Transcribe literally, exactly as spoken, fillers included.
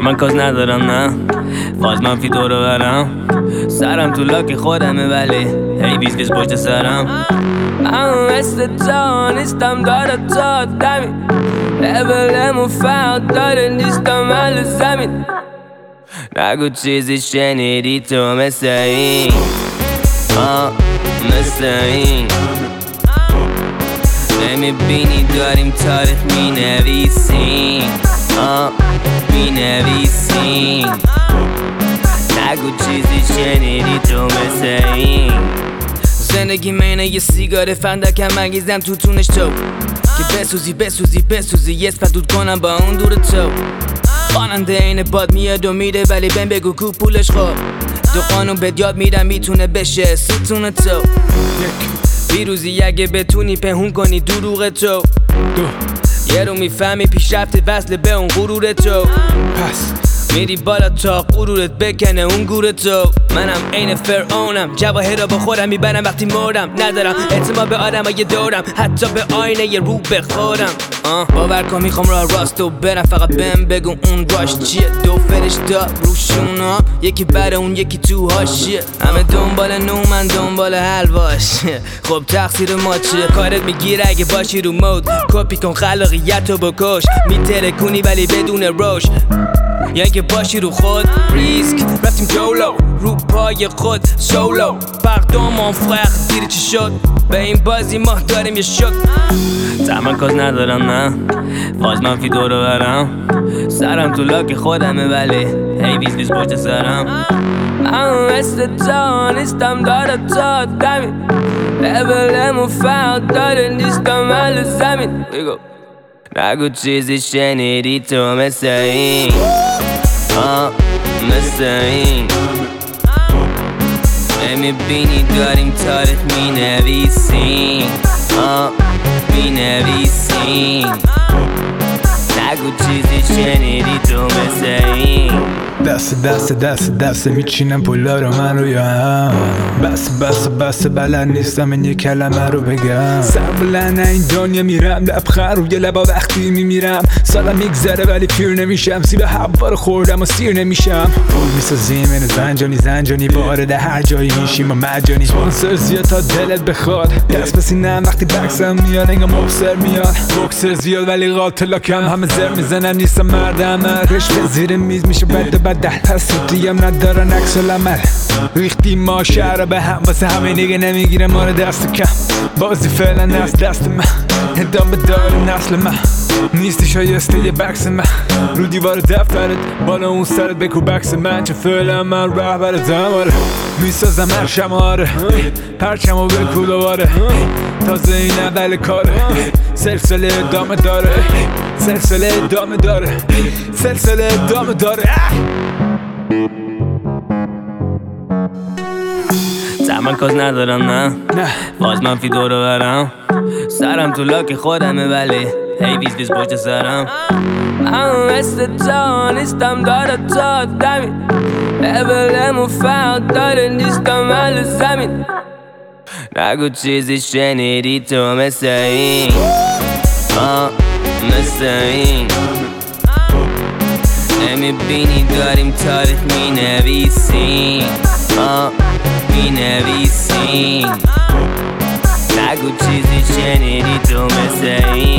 من کاز ندارم نه فاز منفی دور و برم سرم تو لاک خودمه ولی هی ویز ویز پشت سرم اما مثل تا نیستم داره تا دمی لبلمو فرق داره نیستم اهل زمین نگو چیزی شنیدی تو مثل این آه مثل این نمیبینی داریم تاریخ می نویسیم آه می نویسیم نگو چیزی شنیدی تو مثل این زندگی مینه یه سیگار فندکم مگیزم تو تونش تو که بسوزی بسوزی بسوزی یه سپدود کنم با اون دور تو خواننده این باد میاد و میره ولی بهم بگو کو پولش خوب دو قانون بهت یاد میدم میتونه بشه ستون تو بیروزی اگه بتونی پهون کنی دروغ تو یه رو میفهمی پیشرفت وصل به اون غرور تو پس میری بالا تا غرورت بکنه اون گور تو منم عین فرعونم جواهر با خودم میبرم وقتی مردم ندارم اعتماد به آدم های دورم حتی به آینه یه رو بخورم باور کن میخوام راه راست و برم فقط بهم بگو اون راش چیه دو فرشته روشونا یکی بر اون یکی تو هاشیه همه دنبال نو من دنبال حلواش خب تقصیر ما چیه کارت میگیره اگه باشی رو مود کپی کن خلاقیت رو بکش میتره کنی ولی بدون روش یا اینکه باشی رو خود ریسک رفتیم جولو رو پای خود سولو پردون من فرق دیره چی شد به این بازی ما داریم یه شک تمرکز ندارم نه فاز منفی دور و برم سرم تو لاک خودمه ولی هی ویز ویز پشت سرم اما مثل تا نیستم داره تا دمی لبلمو فرق داره نیستم اهل زمین نگو چیزی شنیدی تو مثل این آه مثل این نمیبینی داریم تاریخ می نویسیم آه می نویسیم نگو چیزی شنیدی تو مثل این دست دست دست دست میچینم پولا رو من رو یا هم بس بس بس بلد نیستم این یه کلمه رو بگم سبلن این دنیا میرم لبخند روی لبا وقتی میمیرم سالم میگذره ولی پیر نمیشم سیب هوا رو خوردم و سیر نمیشم پول میسازیم این زنجانی زنجانی وارد هر جایی میشیم و مجانی سپانسر زیاد تا دلت بخواد دست بسینم وقتی بکسم میاد انگار مبصر میاد بوکسر زیاد ولی قاتلا کم همه زر میزنم نیستم مرد عمل رشته زیر میز میشه بد بدل حسودی هم ندارن عکس العمل ریختیم ما شهر به هم واسه همه دیگه نمیگیره ما رو دست کم بازی فعلا از دست من ادامه داره نسل من نیستی شایسته یه بکس من رو دیوار دفترت بالا اون سرت بکو بکس من چه فعلا من رهبرتم آره میسازم هر شماره پرچمو بکو دوباره تازه این اول کاره سلسله ادامه داره سلسله ادامه داره سلسله ادامه داره تمرکز ندارم نه فاز منفی دور و برم سرم تو لاک خودمه ولی هی ویز ویز پشت سرم اما مثل تا نیستم داره تا دمی لبلمو فرق داره نیستم اهل زمین نگو چیزی شنیدی تو مثل این آه مثل این نمیبینی داریم تاریخ می نویسیم آه می نویسیم نگو چیزی شنیدی تو مثل این